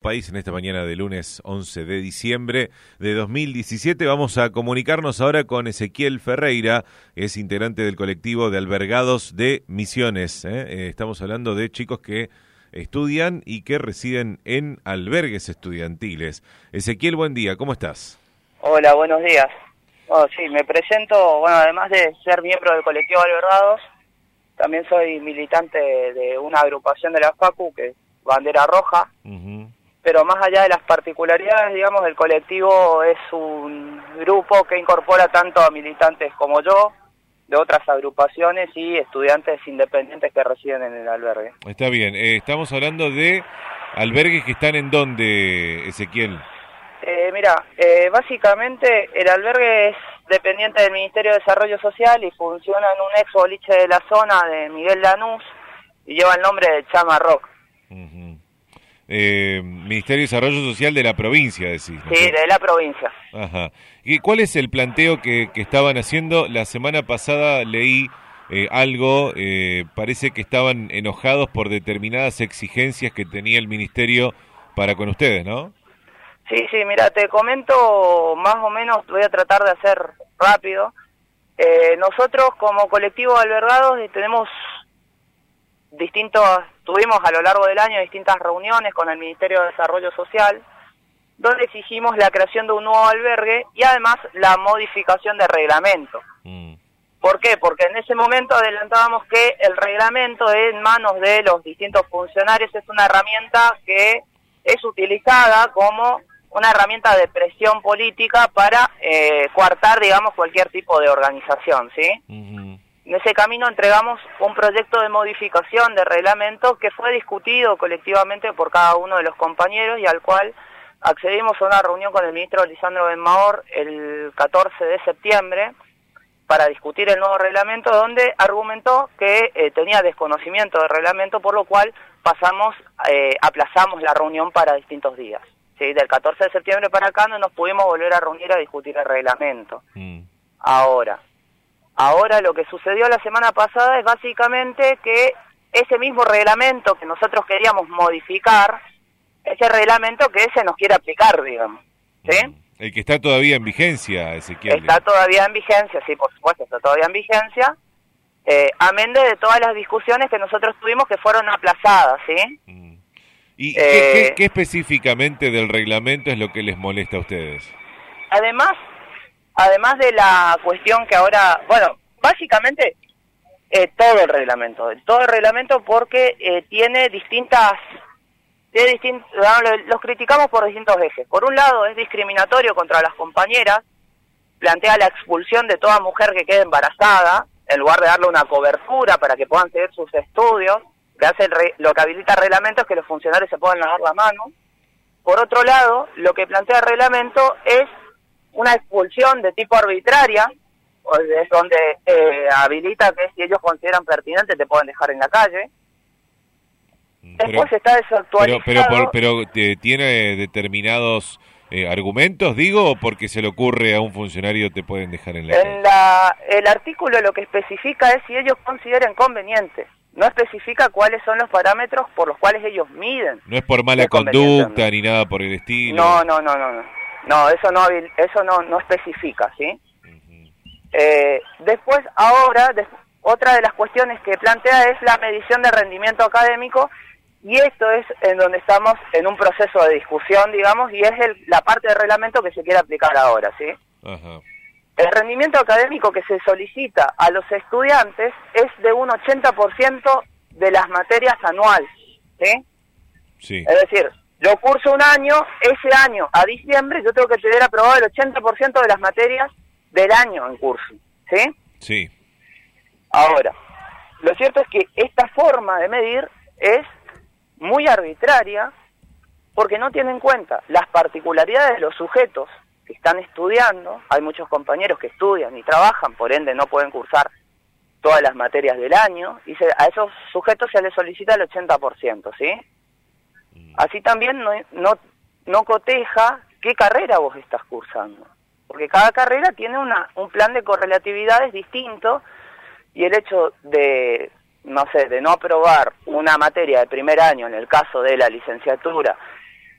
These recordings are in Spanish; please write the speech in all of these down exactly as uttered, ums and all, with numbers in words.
país en esta mañana de lunes once de diciembre de dos mil diecisiete. Vamos a comunicarnos ahora con Ezequiel Ferreira, es integrante del colectivo de albergados de Misiones. ¿eh? Eh, estamos hablando de chicos que estudian y que residen en albergues estudiantiles. Ezequiel, buen día, ¿cómo estás? Hola, buenos días. Oh, sí, me presento, bueno, además de ser miembro del colectivo de albergados, también soy militante de una agrupación de la Facu, que es Bandera Roja, uh-huh. Pero más allá de las particularidades, digamos, el colectivo es un grupo que incorpora tanto a militantes como yo, de otras agrupaciones y estudiantes independientes que residen en el albergue. Está bien, eh, estamos hablando de albergues que están en dónde, Ezequiel. Eh, mira, eh, básicamente el albergue es dependiente del Ministerio de Desarrollo Social y funciona en un ex boliche de la zona de Miguel Lanús y lleva el nombre de Chama Rock. Uh-huh. eh, Ministerio de Desarrollo Social de la provincia, decís, ¿no? Sí, de la provincia. Ajá. ¿Y cuál es el planteo que, que estaban haciendo? La semana pasada leí eh, algo, eh, parece que estaban enojados por determinadas exigencias que tenía el Ministerio para con ustedes, ¿no? Sí, sí, mira, te comento más o menos, voy a tratar de hacer rápido. Eh, nosotros como colectivo de albergados tenemos distintos, tuvimos a lo largo del año distintas reuniones con el Ministerio de Desarrollo Social, donde exigimos la creación de un nuevo albergue y además la modificación de reglamento. Mm. ¿Por qué? Porque en ese momento adelantábamos que el reglamento en manos de los distintos funcionarios es una herramienta que es utilizada como una herramienta de presión política para eh, coartar, digamos, cualquier tipo de organización, ¿sí? Uh-huh. En ese camino entregamos un proyecto de modificación de reglamento que fue discutido colectivamente por cada uno de los compañeros y al cual accedimos a una reunión con el ministro Lisandro Benmaor el catorce de septiembre para discutir el nuevo reglamento, donde argumentó que eh, tenía desconocimiento del reglamento, por lo cual pasamos, eh, aplazamos la reunión para distintos días. Sí, del catorce de septiembre para acá no nos pudimos volver a reunir a discutir el reglamento. Mm. Ahora, ahora lo que sucedió la semana pasada es básicamente que ese mismo reglamento que nosotros queríamos modificar, ese reglamento que se nos quiere aplicar, digamos, ¿sí? Mm. El que está todavía en vigencia, Ezequiel. Está todavía en vigencia, sí, por supuesto, está todavía en vigencia, eh, amén de todas las discusiones que nosotros tuvimos que fueron aplazadas, ¿sí? Mm. ¿Y eh, qué, qué, qué específicamente del reglamento es lo que les molesta a ustedes? Además, además de la cuestión que ahora, bueno, básicamente eh, todo el reglamento, todo el reglamento porque eh, tiene distintas, tiene distin, los criticamos por distintos ejes. Por un lado es discriminatorio contra las compañeras, plantea la expulsión de toda mujer que quede embarazada, en lugar de darle una cobertura para que puedan seguir sus estudios. Que hace el re, lo que habilita el reglamento es que los funcionarios se puedan lavar la mano. Por otro lado, lo que plantea el reglamento es una expulsión de tipo arbitraria, es donde eh, habilita que si ellos consideran pertinente te pueden dejar en la calle. Después pero, está desactualizado. Pero, pero, pero, pero ¿tiene determinados eh, argumentos, digo, o porque se le ocurre a un funcionario te pueden dejar en la en calle? La, el artículo lo que especifica es si ellos consideran conveniente. No especifica cuáles son los parámetros por los cuales ellos miden. No es por mala conducta ni nada por el estilo. No, no, no, no, no. No, eso no, eso no, no especifica, ¿sí? Uh-huh. Eh, después, ahora, de, otra de las cuestiones que plantea es la medición de rendimiento académico, y esto es en donde estamos en un proceso de discusión, digamos, y es el, la parte del reglamento que se quiere aplicar ahora, ¿sí? Uh-huh. El rendimiento académico que se solicita a los estudiantes es de un ochenta por ciento de las materias anuales, ¿sí? Sí. Es decir, yo curso un año, ese año a diciembre yo tengo que tener aprobado el ochenta por ciento de las materias del año en curso, ¿sí? Sí. Ahora, lo cierto es que esta forma de medir es muy arbitraria porque no tiene en cuenta las particularidades de los sujetos que están estudiando. Hay muchos compañeros que estudian y trabajan, por ende no pueden cursar todas las materias del año, y se, a esos sujetos se les solicita el ochenta por ciento, ¿sí? Mm. Así también no, no, no coteja qué carrera vos estás cursando, porque cada carrera tiene una, un plan de correlatividades distinto, y el hecho de, no sé, de no aprobar una materia de primer año, en el caso de la licenciatura,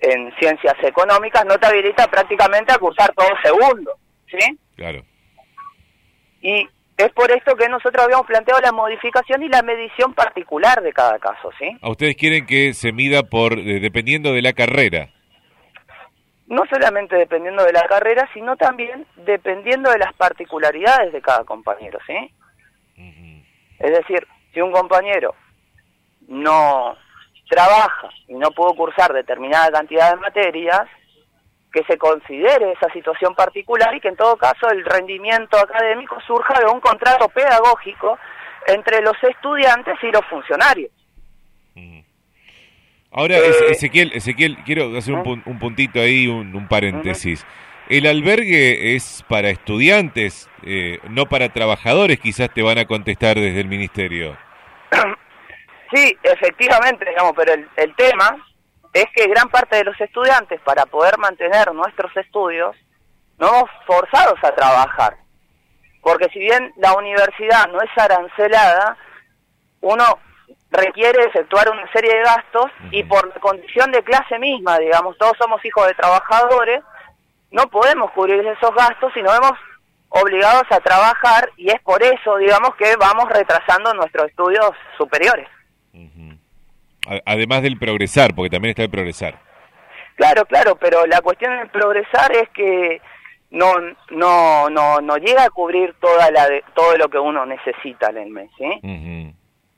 en ciencias económicas no te habilita prácticamente a cursar todo segundo, ¿sí? Claro. Y es por esto que nosotros habíamos planteado la modificación y la medición particular de cada caso, ¿sí? ¿A ustedes quieren que se mida por eh, dependiendo de la carrera? No solamente dependiendo de la carrera, sino también dependiendo de las particularidades de cada compañero, ¿sí? Uh-huh. Es decir, si un compañero no trabaja y no pudo cursar determinada cantidad de materias, que se considere esa situación particular y que en todo caso el rendimiento académico surja de un contrato pedagógico entre los estudiantes y los funcionarios. Uh-huh. Ahora, eh, Ezequiel, Ezequiel, quiero hacer un, un puntito ahí, un, un paréntesis. Uh-huh. El albergue es para estudiantes, eh, no para trabajadores, quizás te van a contestar desde el ministerio. Sí, efectivamente, digamos, pero el, el tema es que gran parte de los estudiantes, para poder mantener nuestros estudios, nos hemos forzados a trabajar. Porque si bien la universidad no es arancelada, uno requiere efectuar una serie de gastos uh-huh. y por la condición de clase misma, digamos, todos somos hijos de trabajadores, no podemos cubrir esos gastos y nos vemos obligados a trabajar y es por eso, digamos, que vamos retrasando nuestros estudios superiores. Uh-huh. Además del progresar, porque también está el progresar. Claro, claro, pero la cuestión del progresar es que no no no no llega a cubrir toda la de, todo lo que uno necesita en el mes, ¿sí? Uh-huh.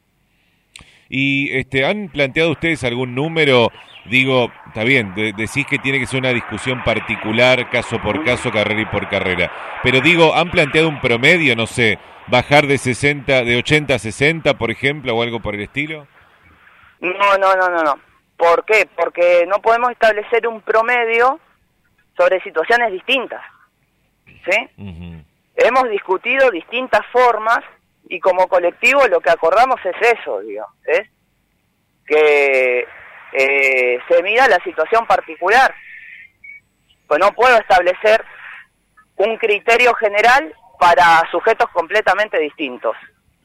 Y este, ¿han planteado ustedes algún número? Digo, está bien, de, decís que tiene que ser una discusión particular, caso por caso, carrera y por carrera. Pero digo, ¿han planteado un promedio, no sé, bajar de sesenta, de ochenta a sesenta, por ejemplo, o algo por el estilo? No, no, no, no, no. ¿Por qué? Porque no podemos establecer un promedio sobre situaciones distintas, ¿sí? Uh-huh. Hemos discutido distintas formas y como colectivo lo que acordamos es eso, digo, es que eh, se mida la situación particular. Pues no puedo establecer un criterio general para sujetos completamente distintos.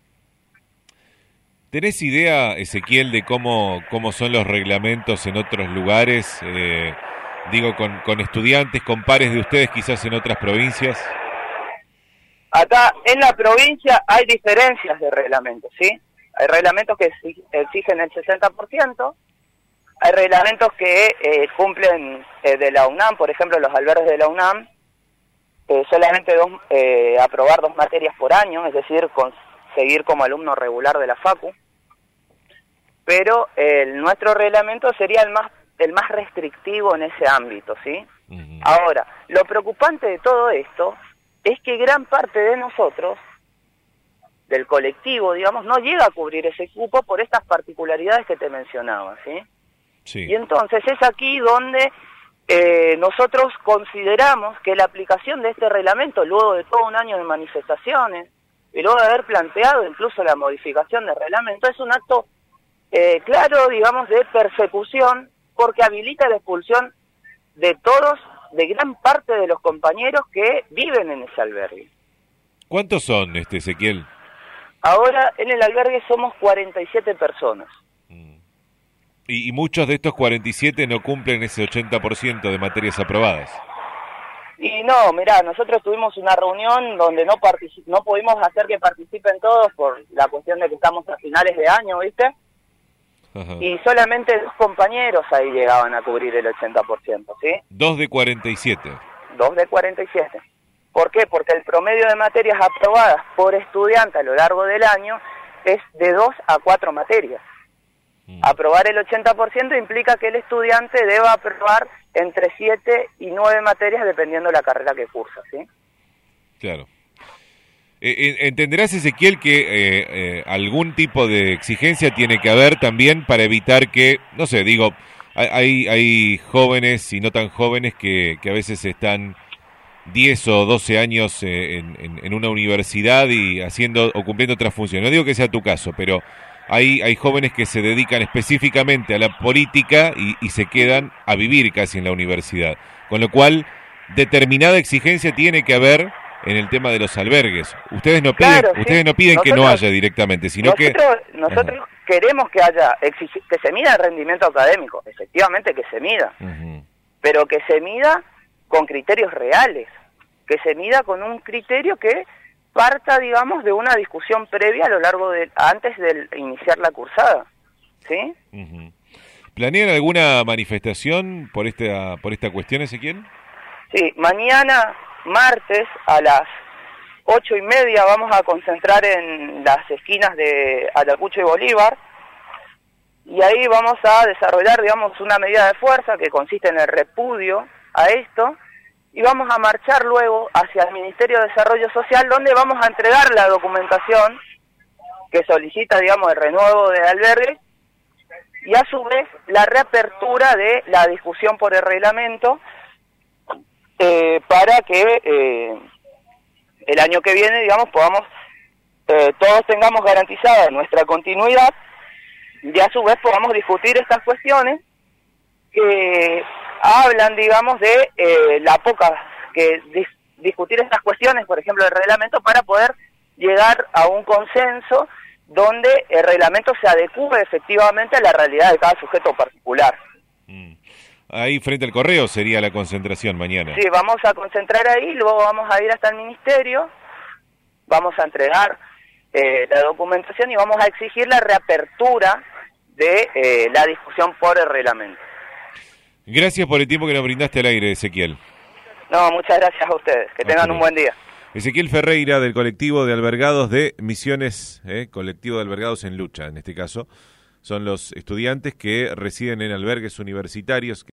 ¿Tenés idea, Ezequiel, de cómo cómo son los reglamentos en otros lugares? Eh, digo, con, con estudiantes, con pares de ustedes, quizás en otras provincias. Acá en la provincia hay diferencias de reglamentos, ¿sí? Hay reglamentos que exigen el sesenta por ciento, hay reglamentos que eh, cumplen eh, de la UNAM, por ejemplo, los albergues de la UNAM, eh, solamente dos, eh, aprobar dos materias por año, es decir, conseguir como alumno regular de la Facu, pero eh, nuestro reglamento sería el más el más restrictivo en ese ámbito, ¿sí? Uh-huh. Ahora, lo preocupante de todo esto es que gran parte de nosotros, del colectivo, digamos, no llega a cubrir ese cupo por estas particularidades que te mencionaba, ¿sí? Sí. Y entonces es aquí donde eh, nosotros consideramos que la aplicación de este reglamento, luego de todo un año de manifestaciones, y luego de haber planteado incluso la modificación del reglamento, es un acto eh, claro, digamos, de persecución, porque habilita la expulsión de todos, de gran parte de los compañeros que viven en ese albergue. ¿Cuántos son, este Ezequiel? Ahora en el albergue somos cuarenta y siete personas. Mm. Y, y muchos de estos cuarenta y siete no cumplen ese ochenta por ciento de materias aprobadas. Y no, mirá, nosotros tuvimos una reunión donde no particip- no pudimos hacer que participen todos por la cuestión de que estamos a finales de año, ¿viste? Ajá. Y solamente dos compañeros ahí llegaban a cubrir el ochenta por ciento, ¿sí? Dos de cuarenta y siete. Dos de cuarenta y siete. ¿Por qué? Porque el promedio de materias aprobadas por estudiante a lo largo del año es de dos a cuatro materias. Mm. Aprobar el ochenta por ciento implica que el estudiante deba aprobar entre siete y nueve materias dependiendo de la carrera que cursa, ¿sí? Claro. Eh, entenderás, Ezequiel, que eh, eh, algún tipo de exigencia tiene que haber también para evitar que, no sé, digo, hay, hay jóvenes y no tan jóvenes que, que a veces están diez o doce años eh, en, en, en una universidad y haciendo o cumpliendo otras funciones. No digo que sea tu caso, pero hay, hay jóvenes que se dedican específicamente a la política y, y se quedan a vivir casi en la universidad. Con lo cual, determinada exigencia tiene que haber en el tema de los albergues. Ustedes no piden, Claro, sí. ustedes no piden Nosotros- que no haya directamente, sino que... Nosotros, nosotros queremos que haya, exigi- que se mida el rendimiento académico, efectivamente que se mida, Ujú. pero que se mida con criterios reales, que se mida con un criterio que parta, digamos, de una discusión previa a lo largo de, antes de iniciar la cursada, ¿sí? Ujú. ¿Planean alguna manifestación por esta, por esta cuestión, Ezequiel? Sí, mañana, martes, a las ocho y media vamos a concentrar en las esquinas de Ayacucho y Bolívar, y ahí vamos a desarrollar, digamos, una medida de fuerza que consiste en el repudio a esto, y vamos a marchar luego hacia el Ministerio de Desarrollo Social, donde vamos a entregar la documentación que solicita, digamos, el renuevo de albergue, y a su vez la reapertura de la discusión por el reglamento, eh, para que eh, el año que viene, digamos, podamos, eh, todos tengamos garantizada nuestra continuidad, y a su vez podamos discutir estas cuestiones que hablan, digamos, de eh, la poca, que dis- discutir estas cuestiones, por ejemplo, del reglamento, para poder llegar a un consenso donde el reglamento se adecue efectivamente a la realidad de cada sujeto particular. Mm. Ahí frente al correo sería la concentración mañana. Sí, vamos a concentrar ahí, luego vamos a ir hasta el ministerio, vamos a entregar eh, la documentación y vamos a exigir la reapertura de eh, la discusión por el reglamento. Gracias por el tiempo que nos brindaste al aire, Ezequiel. No, muchas gracias a ustedes, que tengan un buen día. Ezequiel Ferreira, del colectivo de albergados de Misiones, eh, colectivo de albergados en lucha, en este caso, son los estudiantes que residen en albergues universitarios.